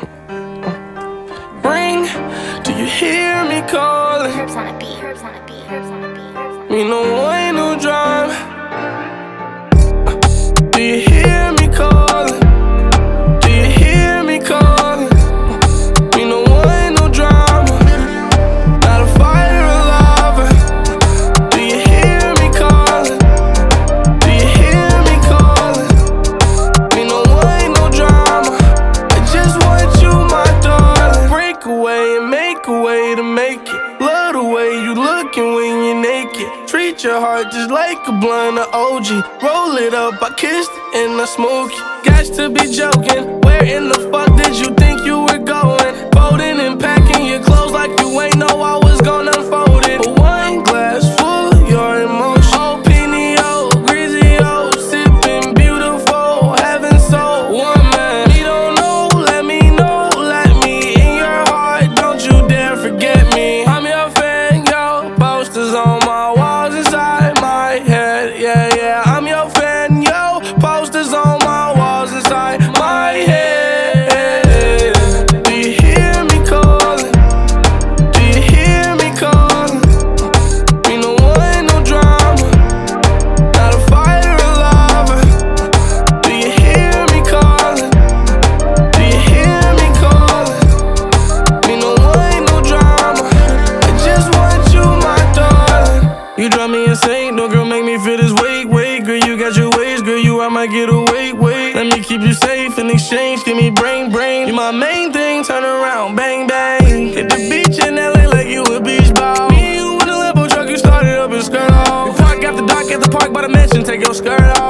Ring, do you hear me calling? Herbs on a beat, herbs on a beat, herbs on a beat, herbs on a beat. Me no way, no drama. Do you hear me calling? Do you hear me calling? Me no way, no drama. Not a fighter or lover. Do you hear me calling? Do you hear me calling? Me no way, no drama. I just want you, my darling. Break away and make a way to make it. Love the way you looking when you're naked. Treat your heart just like a blunt of OG. Roll it up, I kissed it and I smoke it. Got to be joking. Where in the fuck did you think you were going? Folding and packing your clothes like you ain't know I was gonna unfold it. But one glass full of your emotion. Oh, Pinio, Grizio, sipping beautiful, heaven so one man. We don't know, let me know, let me in your heart. Don't you dare forget me. I'm your fan, yo. Posters on my walls inside my head. Yeah, yeah, I'm your fan, yo. Posters on my walls inside my head. Do you hear me calling? Do you hear me calling? Me no one, no drama. Not a fighter or lover. Do you hear me calling? Do you hear me calling? Me no one, no drama. I just want you, my darling. You drive me insane, no girl make me feel this weight. Girl, you got your ways, girl, I might get away, wait. Let me keep you safe in exchange, give me brain. You my main thing, turn around, bang, bang. Hit the beach in LA like you a beach ball. Me and you in a Lambo truck, you started up and skirt off. We park after dark at the park by the mansion, take your skirt off.